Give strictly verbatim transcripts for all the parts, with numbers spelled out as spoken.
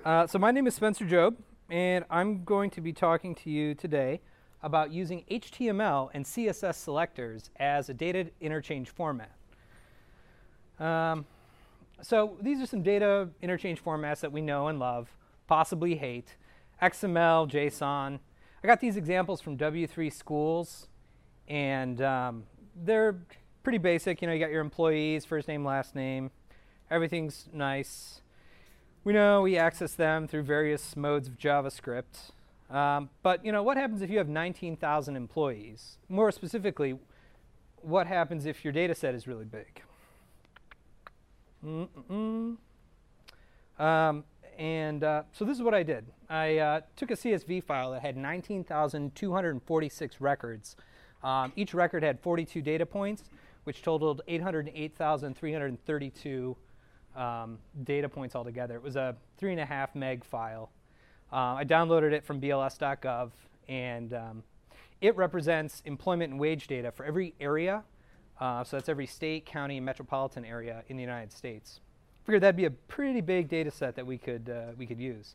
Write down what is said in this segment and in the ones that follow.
Uh, so my name is Spencer Job, and I'm going to be talking to you today about using H T M L and C S S selectors as a data interchange format. Um, so these are some data interchange formats that we know and love, possibly hate. X M L, JSON. I got these examples from W three Schools, and um, they're pretty basic. You know, you got your employees, first name, last name. Everything's nice. We know we access them through various modes of JavaScript. Um, but, you know, what happens if you have nineteen thousand employees? More specifically, what happens if your data set is really big? Mm-mm. Um, and uh, so this is what I did. I uh, took a C S V file that had nineteen thousand two hundred forty-six records. Um, each record had forty-two data points, which totaled eight hundred eight thousand three hundred thirty-two um, data points altogether. It was a three and a half meg file. Uh, I downloaded it from B L S dot gov, and um, it represents employment and wage data for every area. Uh, so that's every state, county, and metropolitan area in the United States. Figured that'd be a pretty big data set that we could uh, we could use.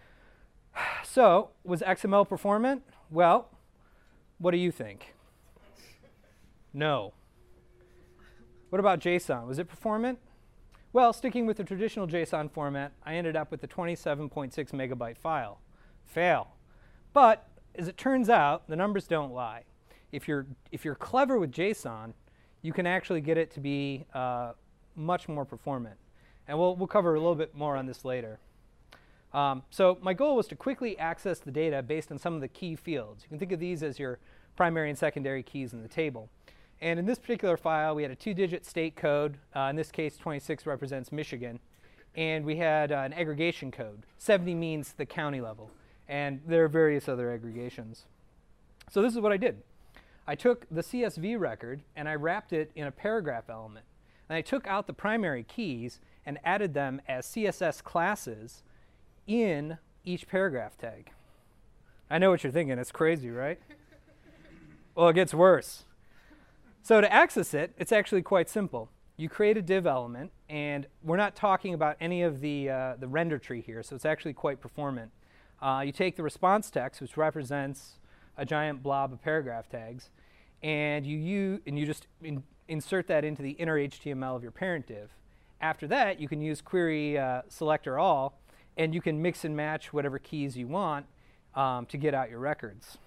So was X M L performant? Well, what do you think? No. What about JSON? Was it performant? Well, sticking with the traditional JSON format, I ended up with a twenty-seven point six megabyte file. Fail. But as it turns out, the numbers don't lie. If you're if you're clever with JSON, you can actually get it to be uh, much more performant. And we'll, we'll cover a little bit more on this later. Um, so my goal was to quickly access the data based on some of the key fields. You can think of these as your primary and secondary keys in the table. And in this particular file, we had a two-digit state code. Uh, in this case, twenty-six represents Michigan. And we had uh, an aggregation code. seventy means the county level. And there are various other aggregations. So this is what I did. I took the C S V record, and I wrapped it in a paragraph element. And I took out the primary keys and added them as C S S classes in each paragraph tag. I know what you're thinking. It's crazy, right? Well, it gets worse. So to access it, it's actually quite simple. You create a div element, and we're not talking about any of the, uh, the render tree here, so it's actually quite performant. Uh, you take the response text, which represents a giant blob of paragraph tags, and you, use, and you just in, insert that into the inner H T M L of your parent div. After that, you can use query uh, selector all, and you can mix and match whatever keys you want um, to get out your records.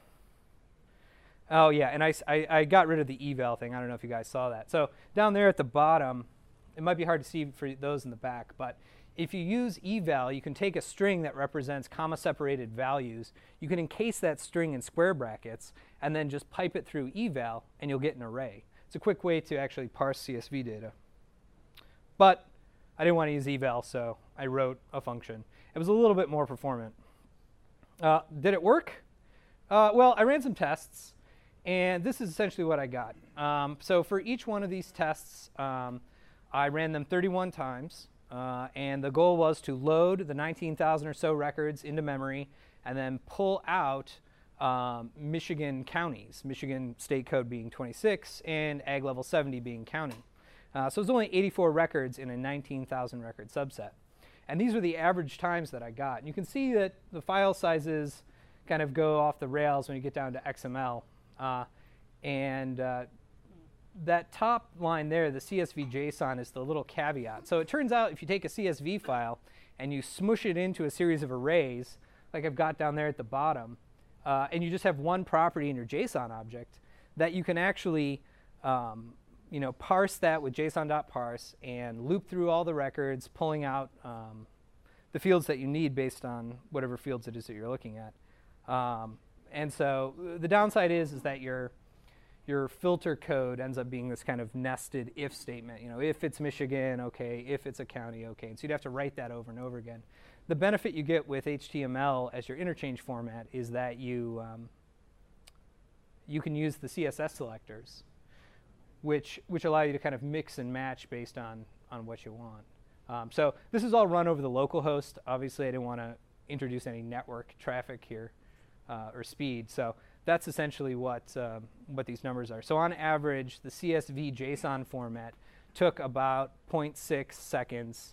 Oh yeah, and I, I, I got rid of the eval thing. I don't know if you guys saw that. So down there at the bottom, it might be hard to see for those in the back, but if you use eval, you can take a string that represents comma-separated values. You can encase that string in square brackets, and then just pipe it through eval, and you'll get an array. It's a quick way to actually parse C S V data. But I didn't want to use eval, so I wrote a function. It was a little bit more performant. Uh, did it work? Uh, well, I ran some tests. And this is essentially what I got. Um, so for each one of these tests, um, I ran them thirty-one times. Uh, and the goal was to load the nineteen thousand or so records into memory and then pull out um, Michigan counties, Michigan state code being twenty-six and ag level seventy being county. Uh, so it was only eighty-four records in a nineteen thousand record subset. And these were the average times that I got. And you can see that the file sizes kind of go off the rails when you get down to X M L. Uh, and uh, that top line there, the C S V JSON, is the little caveat. So it turns out if you take a C S V file and you smush it into a series of arrays, like I've got down there at the bottom, uh, and you just have one property in your JSON object, that you can actually um, you know, parse that with JSON.parse and loop through all the records, pulling out um, the fields that you need based on whatever fields it is that you're looking at. Um, And so the downside is, is that your, your filter code ends up being this kind of nested if statement. You know, if it's Michigan, OK. If it's a county, OK. And so you'd have to write that over and over again. The benefit you get with H T M L as your interchange format is that you, um, you can use the C S S selectors, which, which allow you to kind of mix and match based on, on what you want. Um, so this is all run over the local host. Obviously, I didn't want to introduce any network traffic here. Uh, or speed. So that's essentially what, um, what these numbers are. So on average, the C S V JSON format took about zero point six seconds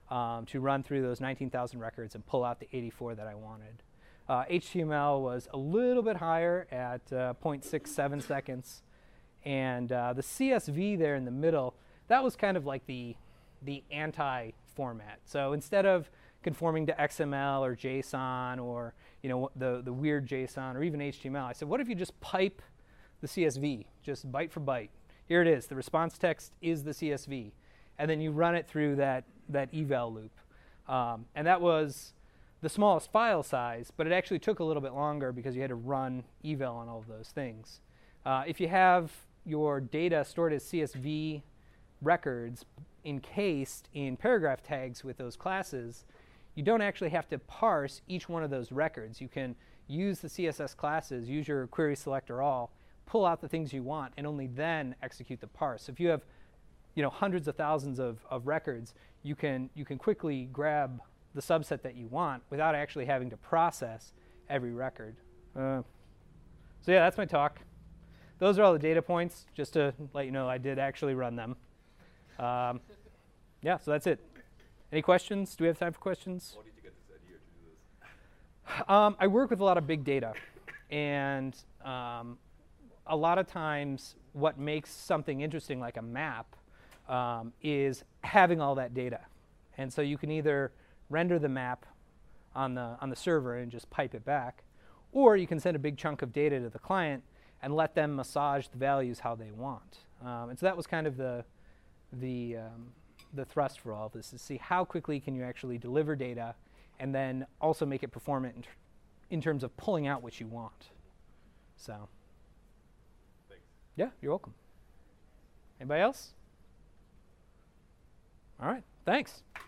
um, to run through those nineteen thousand records and pull out the eighty-four that I wanted. Uh, H T M L was a little bit higher at uh, zero point six seven seconds. And uh, the C S V there in the middle, that was kind of like the, the anti-format. So instead of conforming to X M L or JSON or you know the, the weird JSON or even H T M L, I said, what if you just pipe the C S V, just byte for byte? Here it is. The response text is the C S V. And then you run it through that, that eval loop. Um, and that was the smallest file size, but it actually took a little bit longer because you had to run eval on all of those things. Uh, if you have your data stored as C S V records encased in paragraph tags with those classes, you don't actually have to parse each one of those records. You can use the C S S classes, use your query selector all, pull out the things you want, and only then execute the parse. So if you have you know, hundreds of thousands of, of records, you can, you can quickly grab the subset that you want without actually having to process every record. Uh, so yeah, that's my talk. Those are all the data points, just to let you know I did actually run them. Um, yeah, so that's it. Any questions? Do we have time for questions? How did you get this idea to do this? Um, I work with a lot of big data. And um, a lot of times what makes something interesting like a map um, is having all that data. And so you can either render the map on the, on the server and just pipe it back, or you can send a big chunk of data to the client and let them massage the values how they want. Um, and so that was kind of the, the, um, the thrust for all of this, is see how quickly can you actually deliver data and then also make it performant in, ter in terms of pulling out what you want. So, Thanks. Yeah, you're welcome. Anybody else? All right, thanks.